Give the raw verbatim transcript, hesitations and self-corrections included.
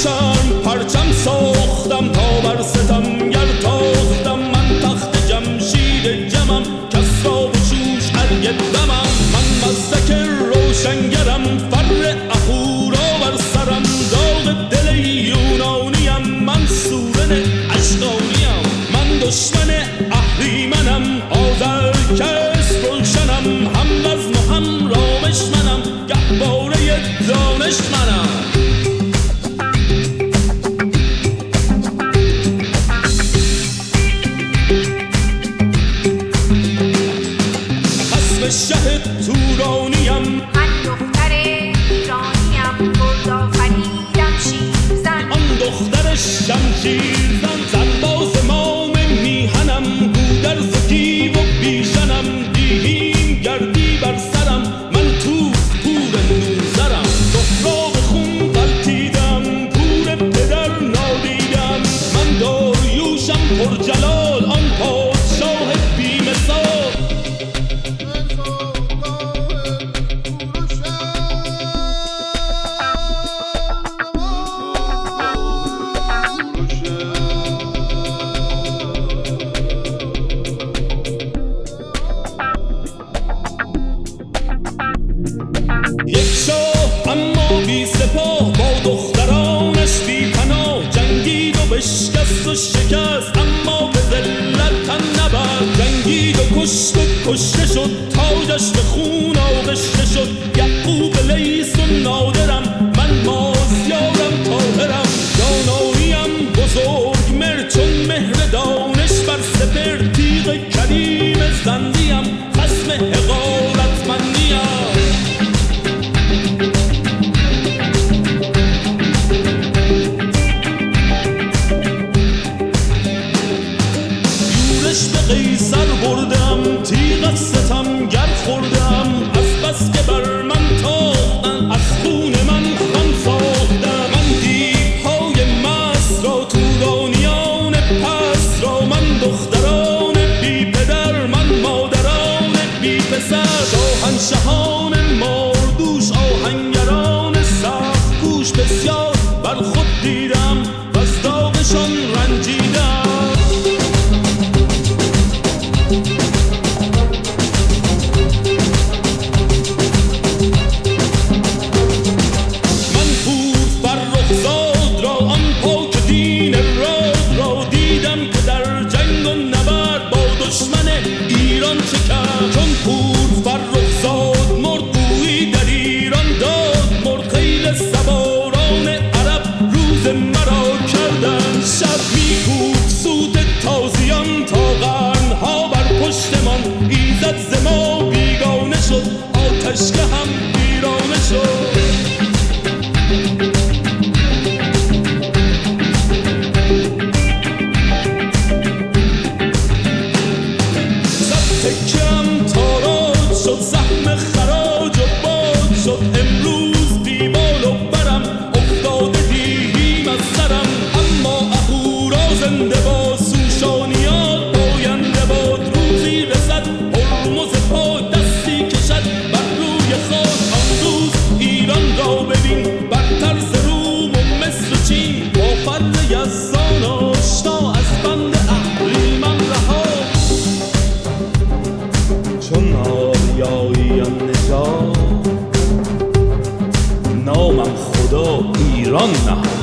شرم پرچم ساختم تا بر ستم گر تاختم من تخت جمشید جمم کس را بچوش ارگ دمم من مزدک روشنگرم فر اهورا بر سرم داغ دل یونانیم من سورن اشکانیم من دشمن اهریمنم آذر کس روشنم هم وزن و هم رامش منم گهواره دانش منم شه تورانیم من دختر ایرانیم گردآفریدم شیرزن آن دختر شمشیرزن سرباز مام میهنم گودرز گیو و بیژنم دیهیم گردی بر سرم من توس پور نوذرم سهراب خون غلتیدم پور پدر نادیدم من داریوشم پرجلال آن پادشاه بی‌مثال یک شاه اما بی سپاه با دخترانش بی پناه جنگید و بشکست و شکست اما به ذلت تن نبرد جنگید و کشت و کشته شد تاجش به خون آغشته شد یعقوب لیث و نادرم من مازیارم طاهرم داناییم بزرگ مر چون مهر دانش بر سپر تیغ کریم زندیم خصم حقارتمندیم به قیصر بردم تیغ از ستمگر خوردم از بس که بر من تاختن از خون من خم ساختم من دیوهای مست را تورانیان پست را من دختران بی پدر من مادران بی پسر شاهنشهان ماردوش آهنگران سخت گوش بسیار بر خود دیدم و از داغشان رنجیدم ایران چه کرد چون پور فرخزاد مرد گویی در ایران داد مرد خیل سواران عرب روز مرا کردن شب میکوب سوت تازیان تا قرنها بر پشتمان ایزد ز ما بیگانه شد آتشگه هم ویرانه شد تکم تاراج شد زخم خراج و باد شد امروز بیبال و برم افتاده دیهیم از سرم اما اهورا زنده باد سوشانیان پاینده باد روزی رسد هرمز پاک دستی کشد بر روی خاک آن روز ایران را ببین برتر ز روم و مصر و چین با فر یزدان آشنا از بند اهریمن رها چون آریاییان نژاد نامم خدا ایران نهاد